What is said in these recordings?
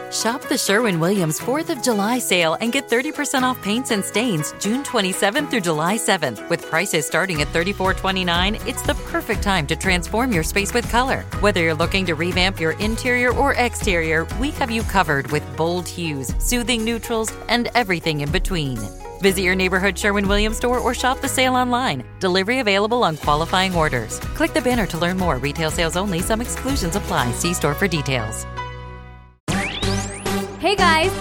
Shop the Sherwin-Williams 4th of July sale and get 30% off paints and stains June 27th through July 7th. With prices starting at $34.29, it's the perfect time to transform your space with color. Whether you're looking to revamp your interior or exterior, we have you covered with bold hues, soothing neutrals, and everything in between. Visit your neighborhood Sherwin-Williams store or shop the sale online. Delivery available on qualifying orders. Click the banner to learn more. Retail sales only. Some exclusions apply. See store for details. Hey guys,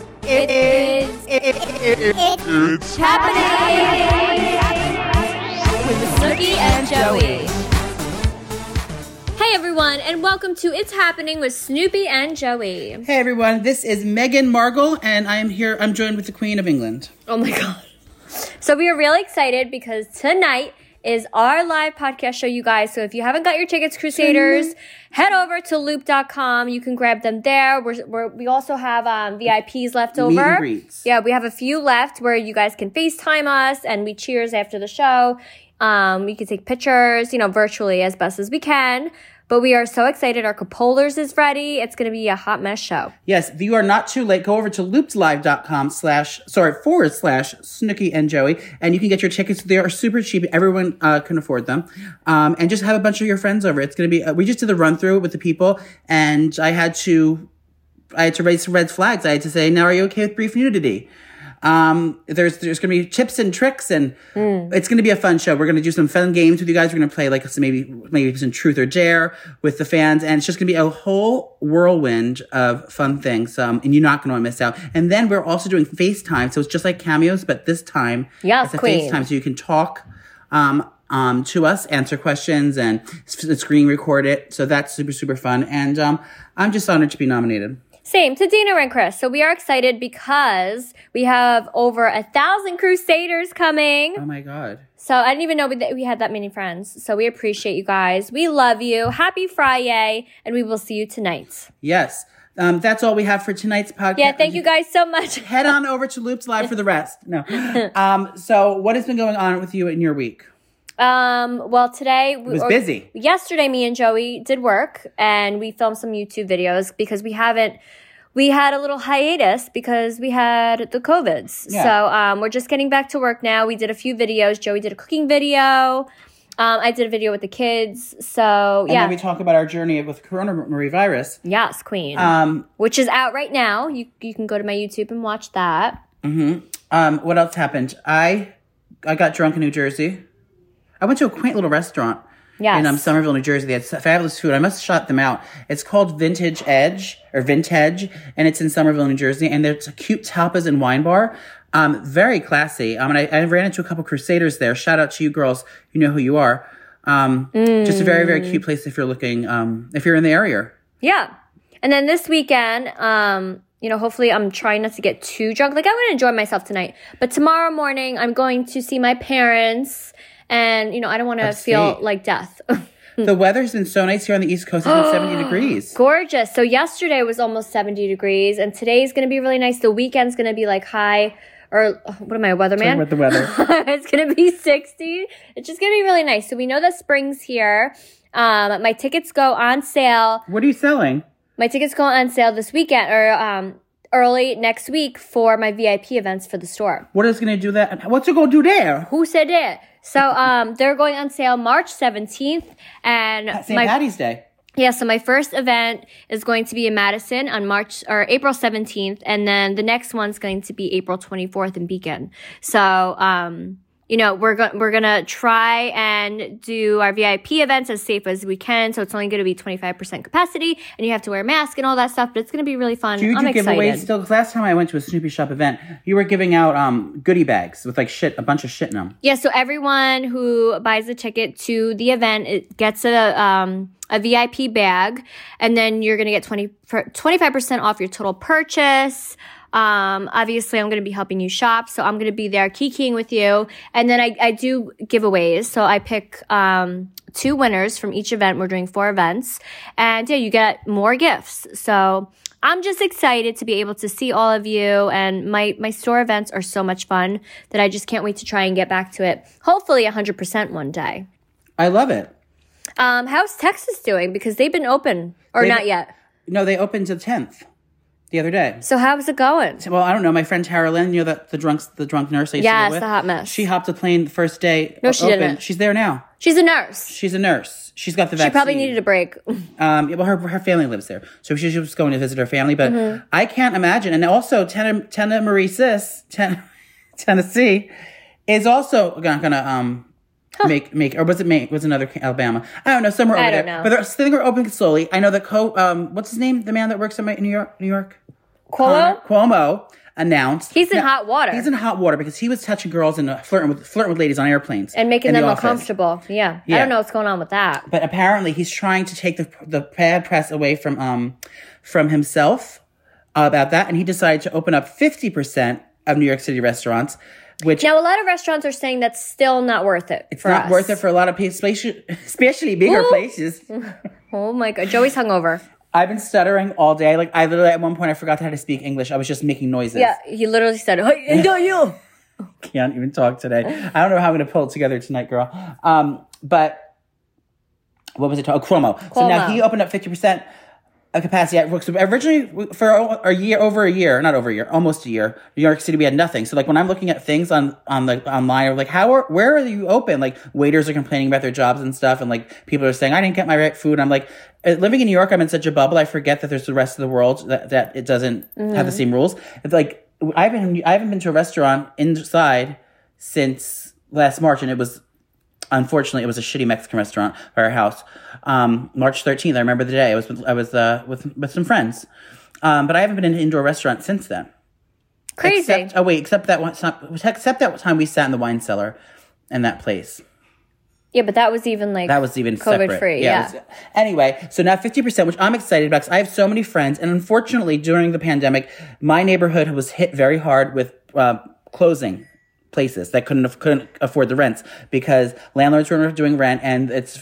it's happening with Snooki and Joey. Hey everyone, and welcome to It's Happening with Snoopy and Joey. Hey everyone, this is Meghan Markle, and I'm joined with the Queen of England. Oh my God. So we are really excited because tonight is our live podcast show, you guys. So if you haven't got your tickets, Crusaders, head over to loop.com. You can grab them there. We also have VIPs left over. Meet and greets. Yeah, we have a few left where you guys can FaceTime us and we cheers after the show. We can take pictures, virtually as best as we can. But we are so excited. Our Cupolas is ready. It's going to be a hot mess show. Yes, if you are not too late, go over to loopslive.com /Snooki and Joey, and you can get your tickets. They are super cheap. Everyone can afford them. And just have a bunch of your friends over. It's going to be, we just did the run through with the people, and I had to raise some red flags. I had to say, now are you okay with brief nudity? There's going to be tips and tricks, and it's going to be a fun show. We're going to do some fun games with you guys. We're going to play maybe some truth or dare with the fans, and it's just going to be a whole whirlwind of fun things. And you're not going to miss out. And then we're also doing FaceTime, so it's just like Cameos, but this time it's a Queen. FaceTime, so you can talk to us, answer questions, and screen record it. So that's super, super fun. And I'm just honored to be nominated. Same to Dina and Chris. So we are excited because we have over 1,000 Crusaders coming. Oh my God. So I didn't even know we had that many friends. So we appreciate you guys. We love you. Happy Friday. And we will see you tonight. Yes. That's all we have for tonight's podcast. Yeah, thank you guys so much. Head on over to Loops Live for the rest. No. So what has been going on with you in your week? Well, today it was busy. Yesterday, me and Joey did work and we filmed some YouTube videos because we had a little hiatus because we had the COVIDs. Yeah. So, we're just getting back to work now. We did a few videos. Joey did a cooking video. I did a video with the kids. So, and then we talk about our journey with coronavirus. Yes, Queen. Which is out right now. You can go to my YouTube and watch that. Mm-hmm. What else happened? I got drunk in New Jersey. I went to a quaint little restaurant in Somerville, New Jersey. They had fabulous food. I must shout them out. It's called Vintage, and it's in Somerville, New Jersey. And there's a cute tapas and wine bar. Very classy. And I ran into a couple Crusaders there. Shout out to you girls. You know who you are. Just a very, very cute place if you're looking, if you're in the area. Yeah. And then this weekend, hopefully I'm trying not to get too drunk. Like, I want to enjoy myself tonight. But tomorrow morning, I'm going to see my parents. And, I don't want to feel like death. The weather's been so nice here on the East Coast. It's been 70 degrees. Gorgeous. So yesterday was almost 70 degrees. And today's going to be really nice. The weekend's going to be like high. Or what am I, a weatherman? Talking about the weather. It's going to be 60. It's just going to be really nice. So we know that spring's here. My tickets go on sale. What are you selling? My tickets go on sale this weekend or early next week for my VIP events for the store. What is going to do that? What's it going to do there? Who said it? So they're going on sale March 17th. And St. Patty's Day. Yeah, so my first event is going to be in Madison on April 17th. And then the next one's going to be April 24th in Beacon. So, we're going to try and do our VIP events as safe as we can. So it's only going to be 25% capacity and you have to wear a mask and all that stuff, but it's going to be really fun. I'm excited. Giveaways still? Because last time I went to a Snoopy Shop event, you were giving out goodie bags with a bunch of shit in them. Yeah, so everyone who buys a ticket to the event, it gets a VIP bag, and then you're going to get 25% off your total purchase. Obviously I'm going to be helping you shop, so I'm going to be there kikiing with you. And then I do giveaways. So I pick, 2 winners from each event. We're doing 4 events and you get more gifts. So I'm just excited to be able to see all of you, and my store events are so much fun that I just can't wait to try and get back to it. Hopefully 100% one day. I love it. How's Texas doing? Because they've been open, or not yet. No, they opened the 10th. the other day. So how's it going? Well, I don't know. My friend Tara Lynn, you know the drunk nurse I used to live with? The hot mess. She hopped a plane the first day. No, she didn't. She's there now. She's a nurse. She's a nurse. She's got the vaccine. She probably needed a break. Well, her family lives there. So she was going to visit her family. But I can't imagine. And also, Tena Marie Sis, Tennessee, is also going to make, or was it Maine? Was another Alabama? I don't know, somewhere over there. I don't know. But they're still open slowly. I know that what's his name? The man that works in New York? Cuomo announced. He's in hot water. He's in hot water because he was touching girls and flirting with ladies on airplanes. And making them uncomfortable. Yeah. I don't know what's going on with that. But apparently he's trying to take the bad press away from himself about that. And he decided to open up 50% of New York City restaurants. Which now, a lot of restaurants are saying that's still not worth it. It's not worth it for a lot of people, especially bigger places. Oh my God. Joey's hungover. I've been stuttering all day. Like, I literally, at one point, I forgot how to speak English. I was just making noises. Yeah, he literally said, "Hey, enjoy you." Can't even talk today. I don't know how I'm going to pull it together tonight, girl. But what was it called? Cuomo. So now he opened up 50% of capacity at work. So originally, for almost a year, New York City, we had nothing. So like when I'm looking at things online, I'm like, where are you open? Like waiters are complaining about their jobs and stuff, and like people are saying I didn't get my right food. I'm like, living in New York, I'm in such a bubble. I forget that there's the rest of the world that it doesn't have the same rules. It's like I haven't been to a restaurant inside since last March, and unfortunately, it was a shitty Mexican restaurant by our house. March 13th, I remember the day. I was with some friends. But I haven't been in an indoor restaurant since then. Crazy. Except that time we sat in the wine cellar in that place. Yeah, but that was even COVID free. Yeah. Anyway, so now 50%, which I'm excited about because I have so many friends. And unfortunately, during the pandemic, my neighborhood was hit very hard with closing places that couldn't afford the rents because landlords weren't doing rent, and it's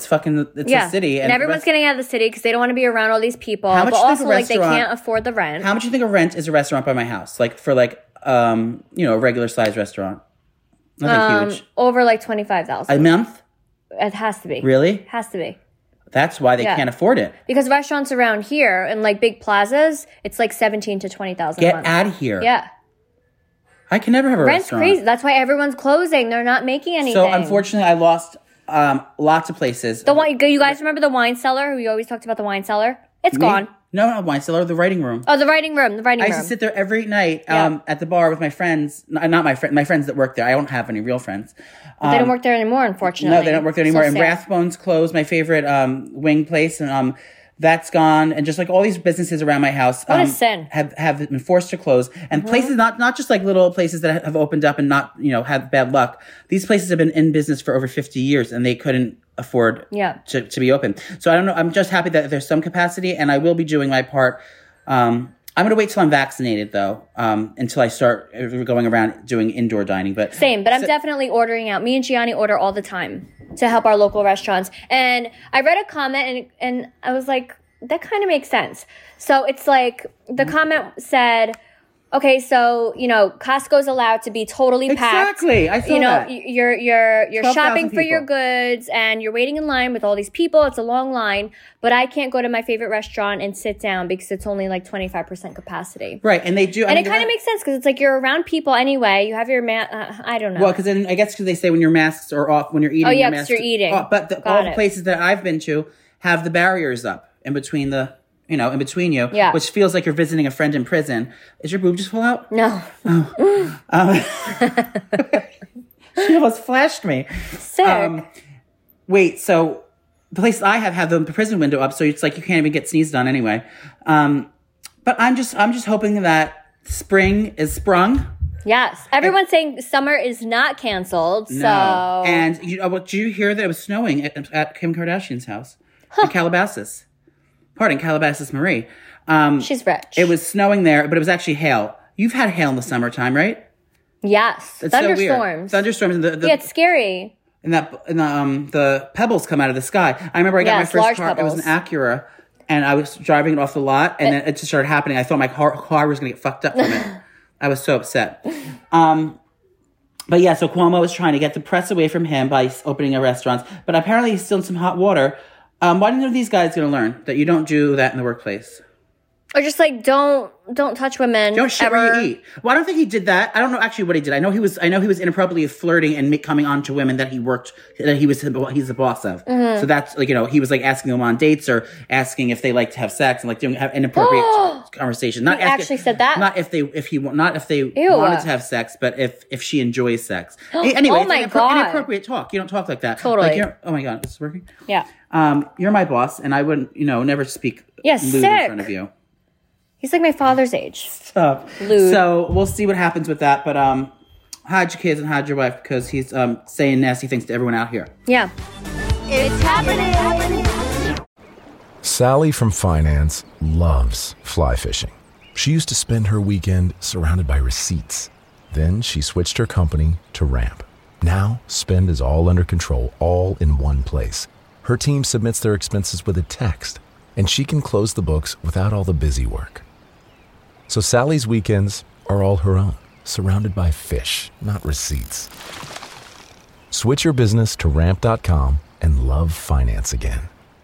a city, and everyone's getting out of the city because they don't want to be around all these people. But also they can't afford the rent. How much do you think a rent is a restaurant by my house? Like for a regular size restaurant, nothing huge. Over like $25,000 a month. It has to be. Really? It has to be. That's why they can't afford it. Because restaurants around here and like big plazas, it's like $17,000 to $20,000. Get out of here. Yeah. I can never have a Rent's restaurant. Crazy. That's why everyone's closing. They're not making anything. So unfortunately, I lost lots of places. You guys remember the wine cellar? We always talked about the wine cellar. It's gone. No, not wine cellar. The writing room. Oh, the writing room. I used to sit there every night at the bar with my friends. Not my friends. My friends that work there. I don't have any real friends. They don't work there anymore, unfortunately. No, they don't work there anymore. And Rathbones closed, my favorite wing place, and that's gone. And just like all these businesses around my house what a sin. have been forced to close. And places, not just like little places that have opened up and not, had bad luck. These places have been in business for over 50 years and they couldn't afford to be open. So I don't know. I'm just happy that there's some capacity, and I will be doing my part. I'm going to wait till I'm vaccinated, though, until I start going around doing indoor dining. But same, but I'm definitely ordering out. Me and Gianni order all the time to help our local restaurants. And I read a comment, and I was like, that kind of makes sense. So it's like, the comment said, okay, so, Costco's allowed to be totally packed. Exactly. I saw that. You're shopping for your goods and you're waiting in line with all these people. It's a long line, but I can't go to my favorite restaurant and sit down because it's only like 25% capacity. Right. And they do. And it kind of makes sense because it's like you're around people anyway. You have your I don't know. Well, because then I guess because they say when your masks are off, when you're eating. Oh, yeah, because you're eating. But all the places that I've been to have the barriers up in between in between you, which feels like you're visiting a friend in prison. Is your boob just full out? No. She almost flashed me. Sick. Wait, so the place I have the prison window up, so it's like you can't even get sneezed on anyway. But I'm just hoping that spring is sprung. Yes. Everyone's saying summer is not canceled. No. So. And did you hear that it was snowing at Kim Kardashian's house in Calabasas? Calabasas Marie. She's rich. It was snowing there, but it was actually hail. You've had hail in the summertime, right? Yes. It's thunderstorms. So weird. Thunderstorms. Yeah, it's scary. And the pebbles come out of the sky. I remember I got my first car. Pebbles. It was an Acura, and I was driving it off the lot, and then it just started happening. I thought my car was going to get fucked up from it. I was so upset. But yeah, so Cuomo was trying to get the press away from him by opening a restaurant, but apparently he's still in some hot water. Why didn't these guys going to learn that you don't do that in the workplace? Or just like don't touch women. Don't shit ever. where you eat. Well, I don't think he did that. I don't know actually what he did. I know he was inappropriately flirting and coming on to women that he's the boss of. Mm-hmm. So that's like, he was like asking them on dates or asking if they like to have sex and like doing inappropriate conversation. Not he actually said that. Not if they Ew. wanted to have sex, but if she enjoys sex. Anyway, oh my it's God. inappropriate talk. You don't talk like that. Totally. Like, oh my God, is this working? Yeah. You're my boss, and I wouldn't, never speak Yeah, lewd in sick. front of you. He's like my father's age. Lewd. So we'll see what happens with that. But hide your kids and hide your wife because he's saying nasty things to everyone out here. Yeah. It's happening. Sally from finance loves fly fishing. She used to spend her weekend surrounded by receipts. Then she switched her company to Ramp. Now, spend is all under control, all in one place. Her team submits their expenses with a text, and she can close the books without all the busy work. So Sally's weekends are all her own, surrounded by fish, not receipts. Switch your business to Ramp.com and love finance again.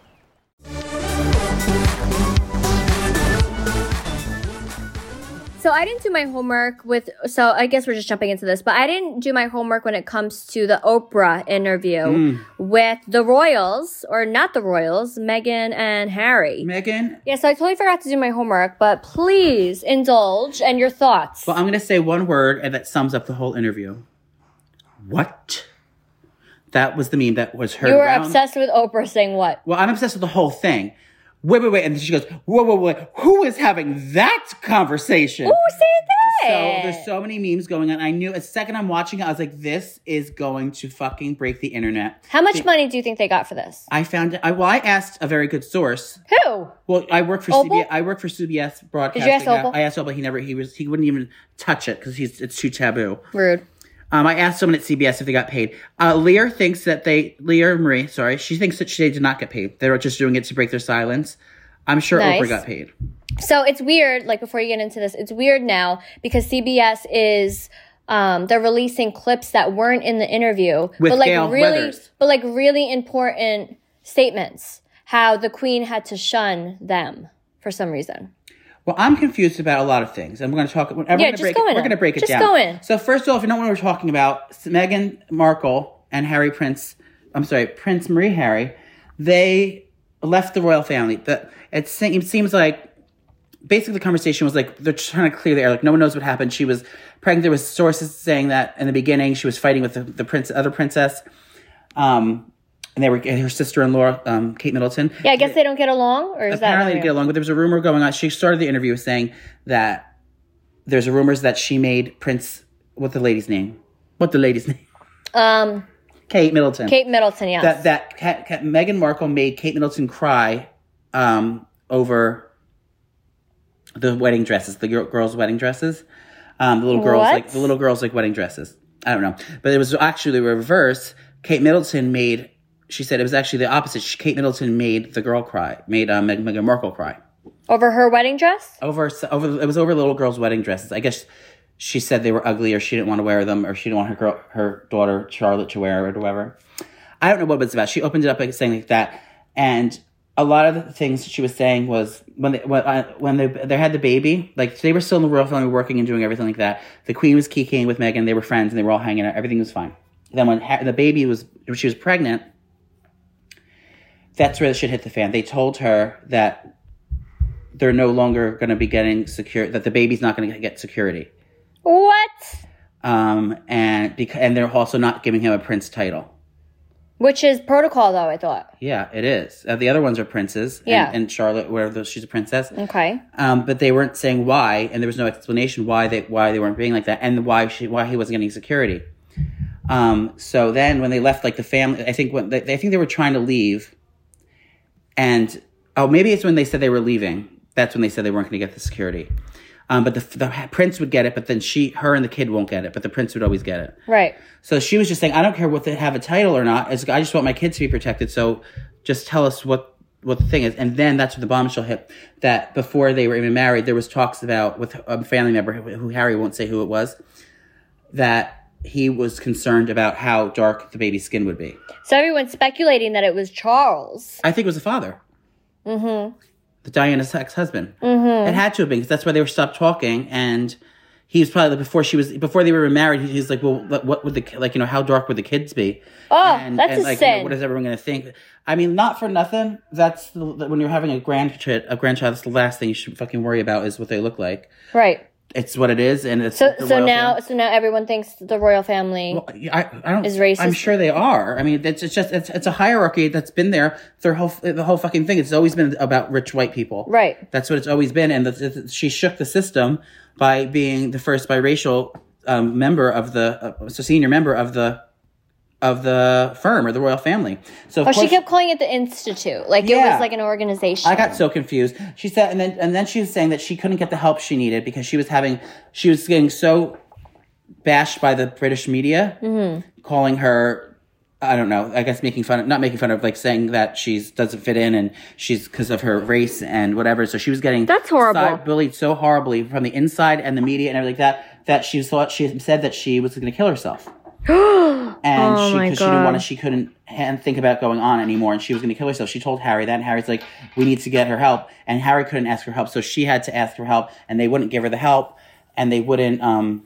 So I didn't do my homework so I guess we're just jumping into this, but I didn't do my homework when it comes to the Oprah interview with the royals, or not the royals, Meghan and Harry. Meghan? Yeah, so I totally forgot to do my homework, but please indulge and your thoughts. Well, I'm going to say one word and that sums up the whole interview. What? That was the meme that was heard You were around. obsessed with Oprah saying what? Well, I'm obsessed with the whole thing. Wait. And then she goes, whoa. Who is having that conversation? Who said that? So there's so many memes going on. I knew a second I'm watching it, I was like, this is going to fucking break the internet. How much money do you think they got for this? I found it. I asked a very good source. Who? Well, I work for Opal? CBS. I work for CBS Broadcasting. Did you ask Opal? I asked Opal. He wouldn't even touch it because it's too taboo. Rude. I asked someone at CBS if they got paid. Leah Marie, she thinks that they did not get paid. They were just doing it to break their silence. I'm sure Nice. Oprah got paid. So it's weird, like before you get into this, it's weird now because CBS is, they're releasing clips that weren't in the interview. With but like Gail really, Weathers. But like really important statements. How the Queen had to shun them for some reason. Well, I'm confused about a lot of things. And we're going to talk. We're going to break it down. Go in. So first of all, if you don't know what we're talking about, Meghan Markle and Prince Marie Harry, they left the royal family. It seems like basically the conversation was like they're trying to clear the air. Like no one knows what happened. She was pregnant. There was sources saying that in the beginning she was fighting with the other princess. And her sister-in-law, Kate Middleton. Yeah, I guess they don't get along, or is that apparently they get along? But there was a rumor going on. She started the interview saying that there's rumors that she made Prince. What's the lady's name? Kate Middleton. Kate Middleton, yes. That Meghan Markle made Kate Middleton cry over the wedding dresses, the girls' wedding dresses. The little girls like wedding dresses. I don't know, but it was actually the reverse. Kate Middleton she said it was actually the opposite. Kate Middleton made the girl cry, made Meghan Markle cry. Over her wedding dress? It was over little girls' wedding dresses. I guess she said they were ugly, or she didn't want to wear them, or she didn't want her daughter Charlotte to wear it, or whatever. I don't know what it was about. She opened it up by saying like that, and a lot of the things she was saying was when they had the baby, like they were still in the royal family, working and doing everything like that. The Queen was kikiing with Meghan. They were friends, and they were all hanging out. Everything was fine. Then when she was pregnant, that's where the shit hit the fan. They told her that they're no longer going to be getting that the baby's not going to get security. What? And they're also not giving him a prince title. Which is protocol, though, I thought. Yeah, it is. The other ones are princes. Yeah. And Charlotte, she's a princess. Okay. But they weren't saying why, and there was no explanation why they weren't being like that, and why he wasn't getting security. So then when they left, like the family, I think they were trying to leave. And, maybe it's when they said they were leaving. That's when they said they weren't going to get the security. But the prince would get it, but then her and the kid won't get it, but the prince would always get it. Right. So she was just saying, I don't care what they have a title or not. I just want my kids to be protected. So just tell us what the thing is. And then that's when the bombshell hit, that before they were even married, there was talks about with a family member who Harry won't say who it was, that he was concerned about how dark the baby's skin would be. So everyone's speculating that it was Charles. I think it was the father. Mm-hmm. Diana's ex-husband. It had to have been, because that's why they were stopped talking. And he was probably, before they were married, he's like, well, what would how dark would the kids be? Oh, that's a sin. What is everyone going to think? I mean, not for nothing. That's when you're having a grandchild, that's the last thing you should fucking worry about is what they look like. Right. It's what it is, and it's so now everyone thinks the royal family I don't, is racist. I'm sure they are. I mean, it's a hierarchy that's been there. The whole fucking thing. It's always been about rich white people. Right. That's what it's always been, and she shook the system by being the first biracial member of senior member of the firm or the royal family. So she kept calling it the institute, like it was like an organization. I got so confused. She said, and then she was saying that she couldn't get the help she needed because she was getting so bashed by the British media, calling her, I don't know, I guess not making fun of, like saying that she doesn't fit in and she's because of her race and whatever. So she was getting that's horrible, bullied so horribly from the inside and the media and everything like that she said that she was going to kill herself. And she couldn't think about going on anymore, and she was going to kill herself. She told Harry that, and Harry's like, we need to get her help, and Harry couldn't ask for help, so she had to ask for help, and they wouldn't give her the help, and they wouldn't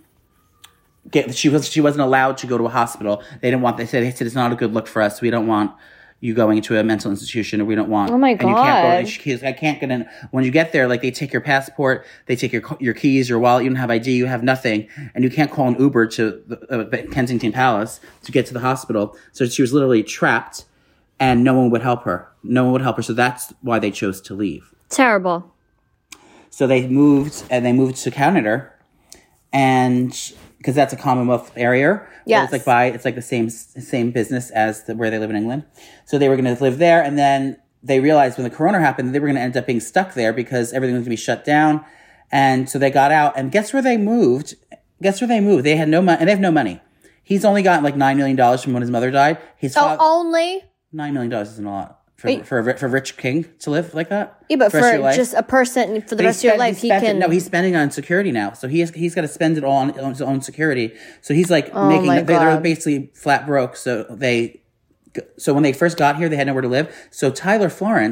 she wasn't allowed to go to a hospital. They said it's not a good look for us. We don't want you going into a mental institution, or we don't want. Oh my God! And you can't go. I can't get in. When you get there, like they take your passport, they take your keys, your wallet. You don't have ID. You have nothing, and you can't call an Uber to the Kensington Palace to get to the hospital. So she was literally trapped, and no one would help her. So that's why they chose to leave. Terrible. So they moved to Canada, and because that's a Commonwealth area. Yes. It's like the same business as where they live in England. So they were going to live there, and then they realized when the corona happened, they were going to end up being stuck there because everything was going to be shut down. And so they got out, and guess where they moved? They had no money, and they have no money. He's only gotten like $9 million from when his mother died. Only $9 million isn't a lot for a rich king to live like that. Yeah, but for just a person for the rest of your life, he's spending on security now. So he's got to spend it all on his own security. So he's like they're basically flat broke. So when they first got here, they had nowhere to live. So Tyler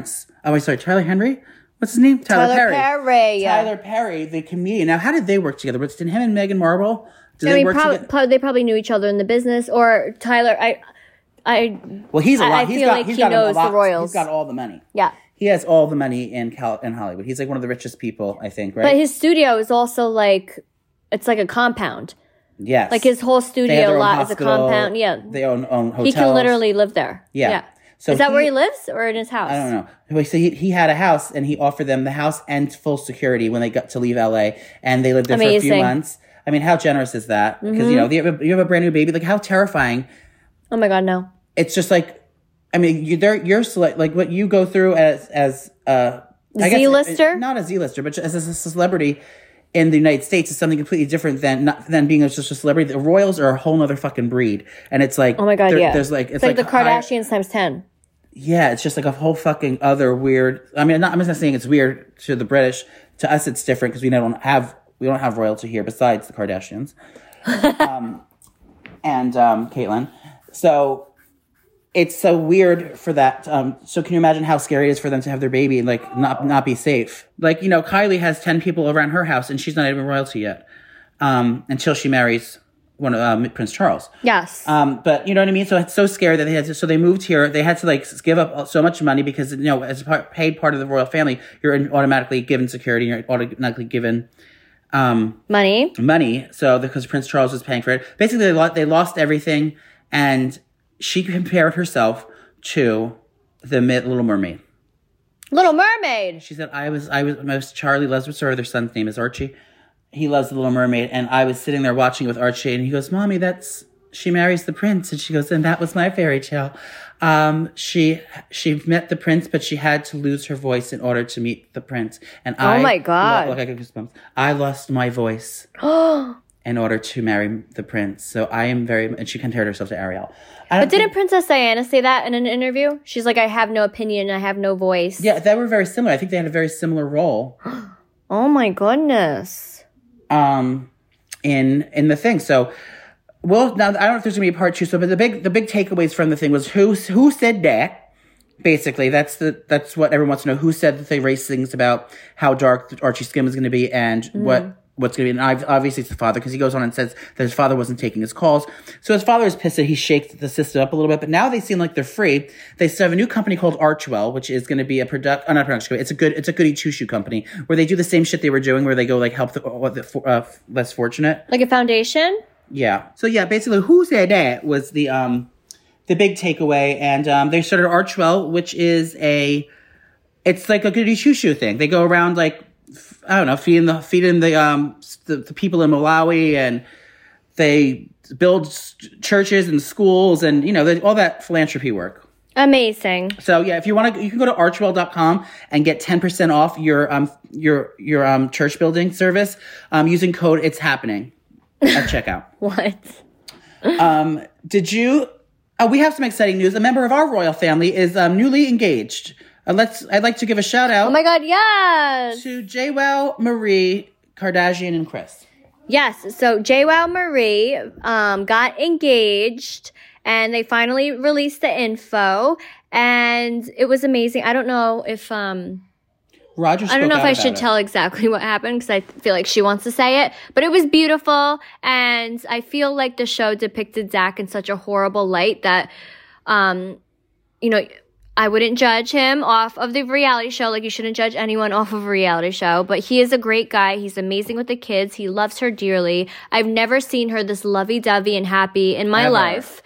Henry. What's his name? Tyler Perry. Tyler Perry, the comedian. Now, how did they work together? Did him and Meghan Markle? They probably knew each other in the business, or Tyler. He's a lot. I feel like he knows the royals. He's got all the money. Yeah. He has all the money in Hollywood. He's like one of the richest people, I think, right? But his studio is also it's like a compound. Yes. Like his whole studio lot is a compound. Yeah. They own hotels. He can literally live there. Yeah. So is that where he lives or in his house? I don't know. So he had a house, and he offered them the house and full security when they got to leave LA, and they lived there for a few months. I mean, how generous is that? Because, you have a brand new baby. Like, how terrifying. Oh my God, no. It's just like, I mean, you're like what you go through as Z-lister? Not a Z-lister, but as a celebrity in the United States is something completely different than being just a celebrity. The royals are a whole other fucking breed. And it's like, oh my God, yeah. There's like, it's like the Kardashians times 10. Yeah, it's just like a whole fucking other weird. I mean, I'm not saying it's weird to the British. To us, it's different because we don't have royalty here besides the Kardashians, and Caitlyn. So it's so weird for that. So can you imagine how scary it is for them to have their baby and like not be safe? Like, Kylie has 10 people around her house and she's not even royalty yet, until she marries one of Prince Charles. Yes. But you know what I mean? So it's so scary that so they moved here. They had to like give up so much money because, as a paid part of the royal family, you're automatically given security. You're automatically given money. So because Prince Charles was paying for it, basically they lost everything, and she compared herself to the Little Mermaid. Little Mermaid. She said, I was Charlie loves her. Their son's name is Archie. He loves the Little Mermaid, and I was sitting there watching with Archie, and he goes, "Mommy, she marries the prince," and she goes, "And that was my fairy tale. She met the prince, but she had to lose her voice in order to meet the prince." And oh my God! Look, I got goosebumps. I lost my voice in order to marry the prince. So I am and she compared herself to Ariel. But didn't Princess Diana say that in an interview? She's like, "I have no opinion. I have no voice." Yeah, they were very similar. I think they had a very similar role. Oh my goodness. In the thing. So, well, now I don't know if there's gonna be a part 2. So, but the big takeaways from the thing was who said that, Basically, that's what everyone wants to know. Who said that they raised things about how dark Archie's skin was going to be and what's going to be. And obviously it's the father, because he goes on and says that his father wasn't taking his calls. So his father is pissed that he shaked the system up a little bit, but now they seem like they're free. They still have a new company called Archwell, which is going to be not a production. It's a goody two-shoe company where they do the same shit they were doing, where they go like help the less fortunate. Like a foundation? Yeah. So yeah, basically Who Said That was the big takeaway. And they started Archwell, which is it's like a goody two-shoe thing. They go around like, I don't know, feeding the people in Malawi, and they build churches and schools and, all that philanthropy work. Amazing. So yeah, if you want to, you can go to archwell.com and get 10% off your church building service, using code It's Happening at checkout. What? We have some exciting news. A member of our royal family is newly engaged. I'd like to give a shout out. Oh my God, yes! To JWoww, Marie, Kardashian, and Chris. Yes, so JWoww Marie got engaged, and they finally released the info, and it was amazing. I don't know if Roger. I don't know if I should tell exactly what happened, because I feel like she wants to say it, but it was beautiful, and I feel like the show depicted Zach in such a horrible light that, I wouldn't judge him off of the reality show like you shouldn't judge anyone off of a reality show. But he is a great guy. He's amazing with the kids. He loves her dearly. I've never seen her this lovey-dovey and happy in my life.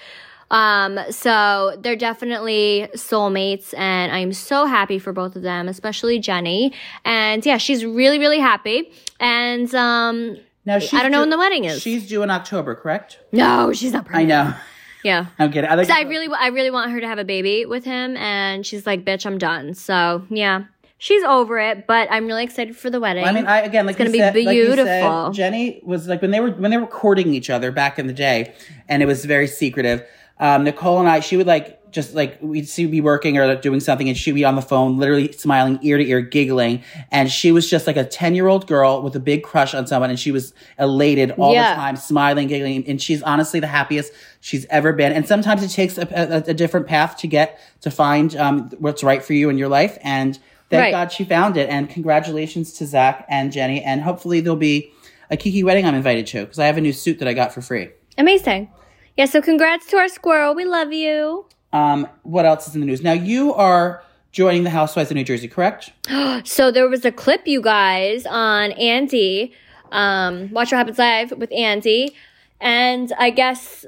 So they're definitely soulmates, and I'm so happy for both of them, especially Jenny. And yeah, she's really, really happy. And now I don't know when the wedding is. She's due in October, correct? No, she's not pregnant. I know. Yeah. I'm kidding. I really want her to have a baby with him, and she's like, bitch, I'm done. So, yeah. She's over it, but I'm really excited for the wedding. Well, I mean, it's going to be beautiful. Like you said, Jenny was like, when they were courting each other back in the day, and it was very secretive, Nicole and I, she would we'd be working or doing something, and she'd be on the phone, literally smiling ear to ear, giggling. And she was just like a 10-year-old girl with a big crush on someone. And she was elated all the time, smiling, giggling. And she's honestly the happiest she's ever been. And sometimes it takes a different path to find what's right for you in your life. And thank God she found it. And congratulations to Zach and Jenny. And hopefully there'll be a Kiki wedding I'm invited to, because I have a new suit that I got for free. Amazing. Yeah, so congrats to our squirrel. We love you. What else is in the news? Now, you are joining the Housewives of New Jersey, correct? So there was a clip, you guys, on Andy. Watch What Happens Live with Andy. And I guess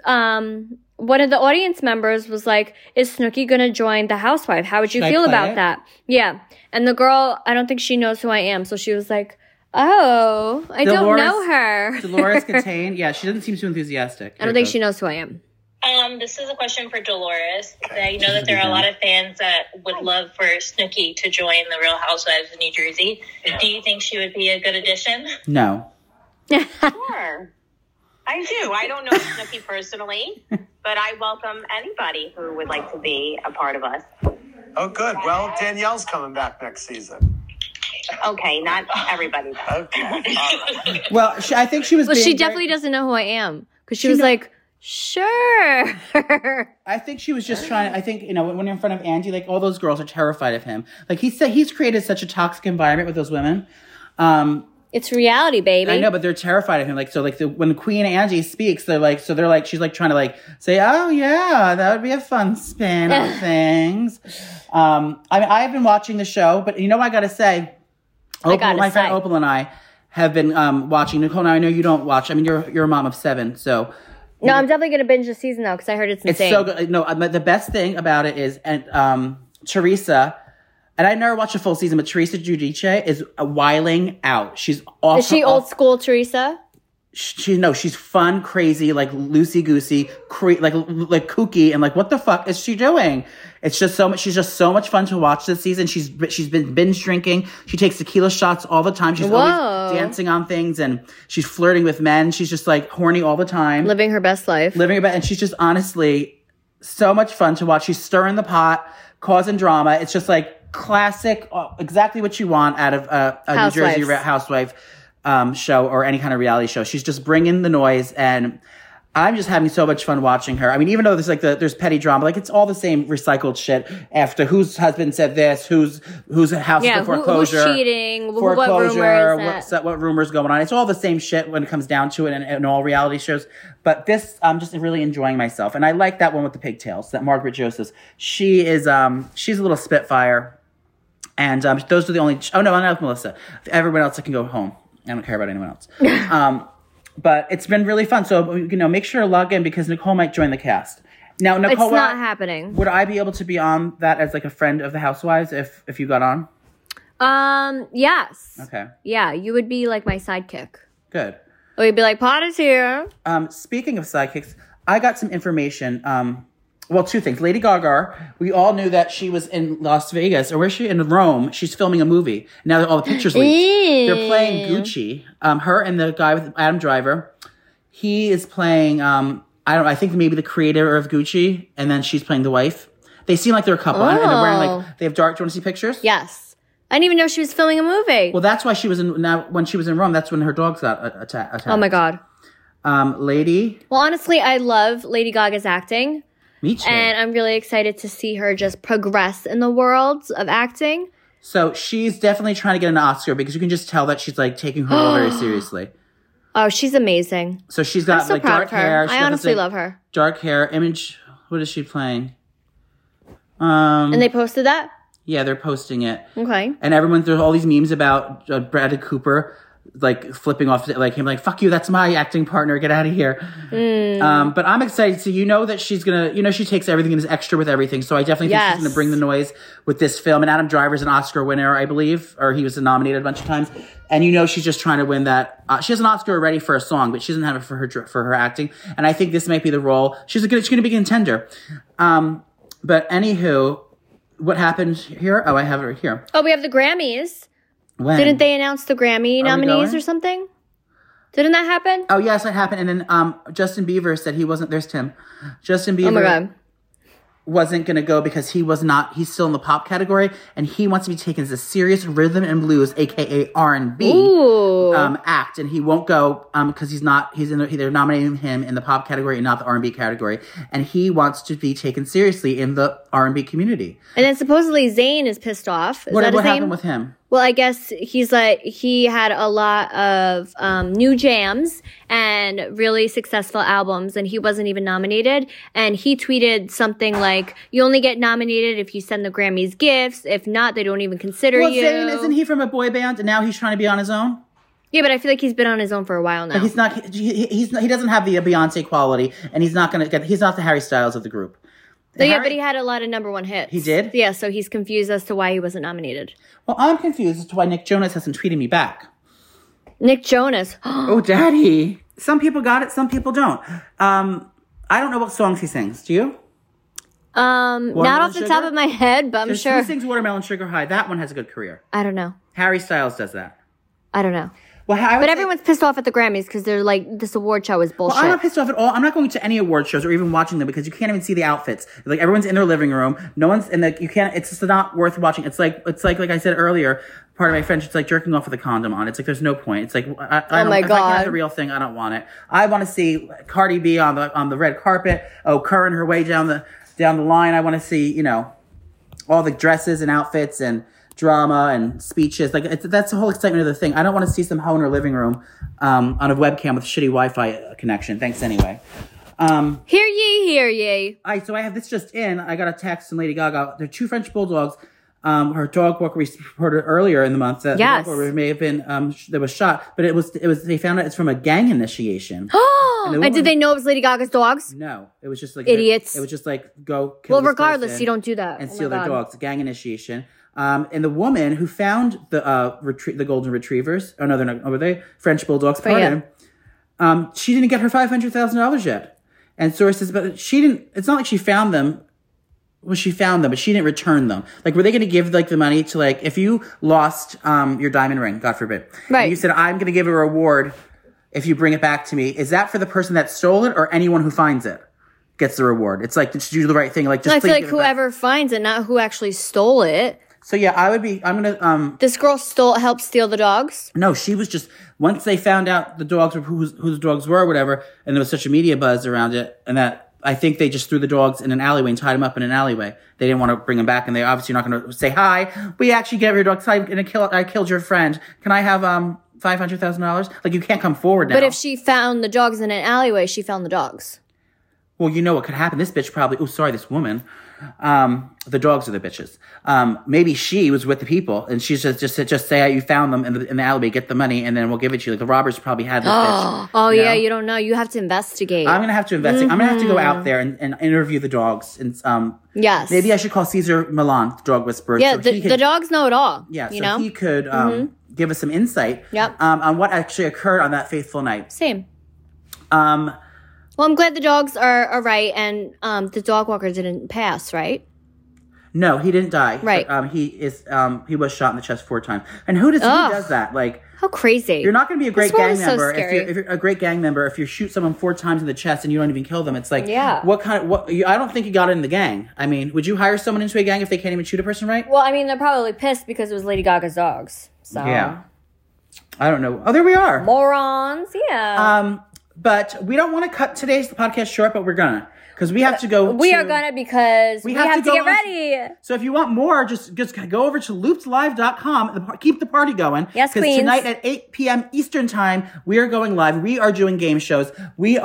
one of the audience members was like, is Snooki going to join the Housewife? How would you feel about that? Yeah. And the girl, I don't think she knows who I am. So she was like, oh, I don't know her. Dolores Catane. Yeah, she doesn't seem too enthusiastic. I don't think she knows who I am. This is a question for Dolores. I know that there are a lot of fans that would love for Snooki to join the Real Housewives of New Jersey. Do you think she would be a good addition? No. Sure. I do. I don't know Snooki personally, but I welcome anybody who would like to be a part of us. Oh, good. Well, Danielle's coming back next season. Okay, not everybody. Okay. All right. Well, I think she was. Well, she definitely doesn't know who I am, because she was like, sure. I think she was just trying. I think, when you're in front of Andy, like, all those girls are terrified of him. Like, he said, he's created such a toxic environment with those women. It's reality, baby. I know, but they're terrified of him. Like, so, like, when Queen Angie speaks, she's like, trying to say, oh yeah, that would be a fun spin of things. I mean, I've been watching the show, but I gotta say, my friend Opal and I have been watching. Nicole, now I know you don't watch. I mean, you're a mom of 7, so. No, I'm definitely going to binge the season, though, because I heard it's insane. It's so good. No, the best thing about it is, Teresa, and I never watched a full season, but Teresa Giudice is wiling out. She's awesome. Is she old school Teresa? She's fun, crazy, like loosey-goosey, like kooky, and like, what the fuck is she doing? It's just so much. She's just so much fun to watch this season. She's been binge drinking. She takes tequila shots all the time. She's always dancing on things, and she's flirting with men. She's just like horny all the time, living her best life. And she's just honestly so much fun to watch. She's stirring the pot, causing drama. It's just like classic, exactly what you want out of a New Jersey housewife show or any kind of reality show. She's just bringing the noise, and I'm just having so much fun watching her. I mean, even though there's petty drama, like it's all the same recycled shit. After whose husband said this, whose house is in foreclosure, who's cheating, foreclosure, what rumors going on. It's all the same shit when it comes down to it, in all reality shows. But this, I'm just really enjoying myself, and I like that one with the pigtails. That Margaret Josephs. She is she's a little spitfire, and those are the only. Oh no, I'm not with Melissa. Everyone else, I can go home. I don't care about anyone else. But it's been really fun. So, make sure to log in because Nicole might join the cast. Now, Nicole, it's not happening. Would I be able to be on that as like a friend of the Housewives if you got on? Yes. Okay. Yeah, you would be like my sidekick. Good. We'd be like, Pot is here. Speaking of sidekicks, I got some information. Well, two things. Lady Gaga, we all knew that she was in Las Vegas, or where's she? In Rome. She's filming a movie. Now that all the pictures leaked. They're playing Gucci. Her and the guy with Adam Driver. He is playing, I think maybe the creator of Gucci, and then she's playing the wife. They seem like they're a couple, and they're wearing they have dark, do you want to see pictures? Yes. I didn't even know she was filming a movie. Well, that's why when she was in Rome, that's when her dogs got attacked. Oh my God. Lady. Well, honestly, I love Lady Gaga's acting. Me too. And I'm really excited to see her just progress in the world of acting. So she's definitely trying to get an Oscar because you can just tell that she's like taking her role very seriously. Oh, she's amazing. So she's got so proud dark of her. hair. I honestly love her. Dark hair. Image. What is she playing? And they posted that? Yeah, they're posting it. Okay. And there's all these memes about Bradley Cooper like flipping off like him, like, fuck you, that's my acting partner, get out of here. But I'm excited. So that she's gonna, she takes everything and is extra with everything. So I definitely think she's gonna bring the noise with this film. And Adam Driver's an Oscar winner, I believe, or he was nominated a bunch of times. And she's just trying to win that. She has an Oscar already for a song, but she doesn't have it for her acting. And I think this might be the role. She's gonna be a contender. But anywho, what happened here? Oh, I have it right here. Oh, we have the Grammys. When? Didn't they announce the Grammy nominees or something? Didn't that happen? Oh, yes, that happened. And then Justin Bieber said he wasn't. There's Tim. Justin Bieber. Oh my God. Wasn't going to go because he's still in the pop category, and he wants to be taken as a serious rhythm and blues, aka R&B act, and he won't go because they're nominating him in the pop category and not the R&B category, and he wants to be taken seriously in the R&B community. And then supposedly Zayn is pissed off. What happened with him? Well, I guess he had a lot of new jams and really successful albums, and he wasn't even nominated. And he tweeted something like, "You only get nominated if you send the Grammys gifts. If not, they don't even consider you." Well, Zayn, isn't he from a boy band, and now he's trying to be on his own? Yeah, but I feel like he's been on his own for a while now. But he's not. He doesn't have the Beyonce quality, and he's not going to get. He's not the Harry Styles of the group. Yeah, but he had a lot of number one hits. He did? Yeah, so he's confused as to why he wasn't nominated. Well, I'm confused as to why Nick Jonas hasn't tweeted me back. Nick Jonas. Oh, daddy. Some people got it, some people don't. I don't know what songs he sings. Do you? Not off the top of my head, but I'm sure. Who sings Watermelon Sugar High? That one has a good career. I don't know. Harry Styles does that. I don't know. Well, but everyone's pissed off at the Grammys because they're like, this award show is bullshit. Well, I'm not pissed off at all. I'm not going to any award shows or even watching them because you can't even see the outfits. Like everyone's in their living room. No one's in you can't. It's just not worth watching. It's like I said earlier. Part of my French. It's like jerking off with a condom on. It's like there's no point. It's like I don't. My if God. I can't have the real thing, I don't want it. I want to see Cardi B on the red carpet. Curring her way down the line. I want to see all the dresses and outfits and drama and speeches. Like that's the whole excitement of the thing. I don't want to see some hoe in her living room on a webcam with shitty Wi-Fi connection. Thanks anyway. Hear ye, hear ye. So I have this just in. I got a text from Lady Gaga. There are 2 French bulldogs. Her dog walker reported earlier in the month that the dog walker may have been that was shot, but it was they found out it's from a gang initiation. And did they know it was Lady Gaga's dogs? No, it was just like idiots. It was just like go kill well, regardless, you don't do that and steal their dogs. Gang initiation. And the woman who found the golden retrievers. Oh no, they're not. Oh, were they French bulldogs? Pardon. Yeah. She didn't get her $500,000 yet. And sources, but she didn't. It's not like she found them. Well, she found them, but she didn't return them. Like, were they going to give the money to if you lost your diamond ring, God forbid, right? And you said, I'm going to give a reward if you bring it back to me. Is that for the person that stole it, or anyone who finds it gets the reward? It's like, did you do the right thing? Like, just I feel like whoever finds it, not who actually stole it. So yeah, I'm gonna This girl helped steal the dogs? No, she was just, once they found out the dogs were whose the dogs were or whatever, and there was such a media buzz around it, and that I think they just threw the dogs in an alleyway and tied them up in an alleyway. They didn't want to bring them back, and they obviously not going to say, hi, we actually gave your dogs, I killed your friend. Can I have $500,000? Like, you can't come forward now. But if she found the dogs in an alleyway, she found the dogs. Well, you know what could happen. This bitch probably, this woman, the dogs are the bitches. Maybe she was with the people, and she's just say you found them in the alleyway, get the money, and then we'll give it to you. Like, the robbers probably had this bitch. Oh, yeah, you don't know. You have to investigate. I'm going to have to investigate. I'm going to have to go out there and interview the dogs. And yes. Maybe I should call Cesar Milan, the dog whisperer. Yeah, so the dogs know it all. Yeah, you know? He could give us some insight on what actually occurred on that fateful night. Same. Well, I'm glad the dogs are right, and the dog walker didn't pass, right? No, he didn't die. Right. But, he was shot in the chest 4 times. And who does that? Like, how crazy! You're not going to be a great gang member if you're a great gang member if you shoot someone 4 times in the chest and you don't even kill them. It's like, yeah. I don't think you got in the gang. I mean, would you hire someone into a gang if they can't even shoot a person right? Well, I mean, they're probably pissed because it was Lady Gaga's dogs. So yeah, I don't know. Oh, there we are. Morons. Yeah. But we don't want to cut today's podcast short, but we're gonna. Because we have to go. We are gonna because we have to get ready. So if you want more, just go over to loopedlive.com. Keep the party going. Yes, Because tonight at 8 p.m. Eastern time, we are going live. We are doing game shows. We're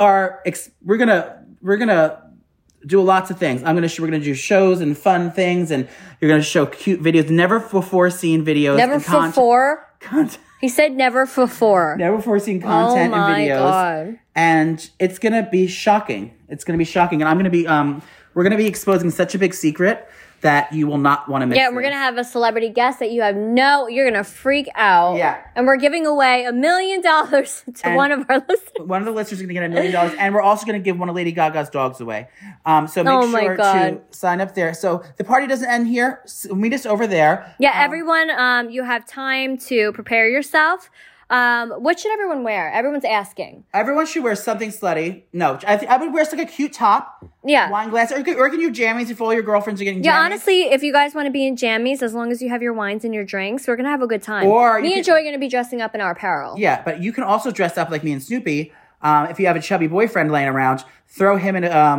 gonna do lots of things. We're gonna do shows and fun things, and you're gonna show cute videos, never before seen videos. Never before. Content. He said never before. Never before seen content and videos. God. And it's going to be shocking. It's going to be shocking. And I'm going to be, we're going to be exposing such a big secret that you will not want to miss. Yeah, we're going to have a celebrity guest that you're going to freak out. Yeah. And we're giving away $1 million to one of our listeners. One of the listeners is going to get $1 million. And we're also going to give one of Lady Gaga's dogs away. So make sure to sign up there. So the party doesn't end here. Meet us over there. Yeah, everyone, you have time to prepare yourself. What should everyone wear? Everyone's asking. Everyone should wear something slutty. No, I would wear like a cute top. Yeah. Wine glass. Or you can do jammies if all your girlfriends are getting jammies. Yeah, honestly, if you guys want to be in jammies, as long as you have your wines and your drinks, we're going to have a good time. Me and Joey are going to be dressing up in our apparel. Yeah, but you can also dress up like me and Snoopy. If you have a chubby boyfriend laying around, throw him in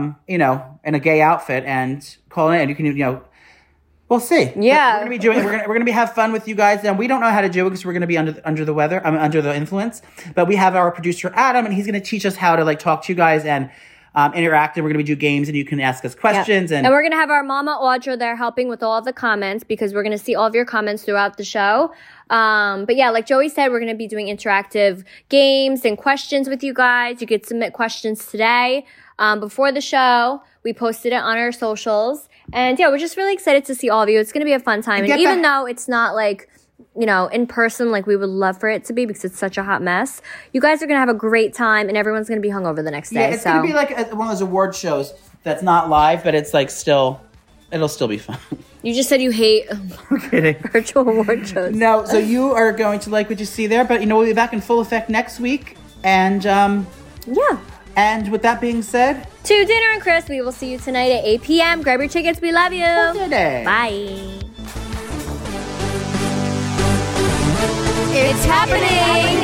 a gay outfit and call it in. You can, we'll see. Yeah, we're gonna be have fun with you guys, and we don't know how to do it because we're gonna be under the weather. Under the influence. But we have our producer Adam, and he's gonna teach us how to talk to you guys and interact. And we're gonna do games, and you can ask us questions. And we're gonna have our mama Audra there helping with all of the comments because we're gonna see all of your comments throughout the show. But yeah, like Joey said, we're gonna be doing interactive games and questions with you guys. You could submit questions today before the show. We posted it on our socials. And yeah, we're just really excited to see all of you. It's going to be a fun time. And even though it's not in person like we would love for it to be because it's such a hot mess, you guys are going to have a great time and everyone's going to be hungover the next day. Yeah, it's going to be like one of those award shows that's not live, but it's it'll still be fun. You just said you hate virtual award shows. No, so you are going to like what you see there, but we'll be back in full effect next week. And yeah. And with that being said, to Dinner and Chris, we will see you tonight at 8 p.m. Grab your tickets. We love you. Bye. It's happening.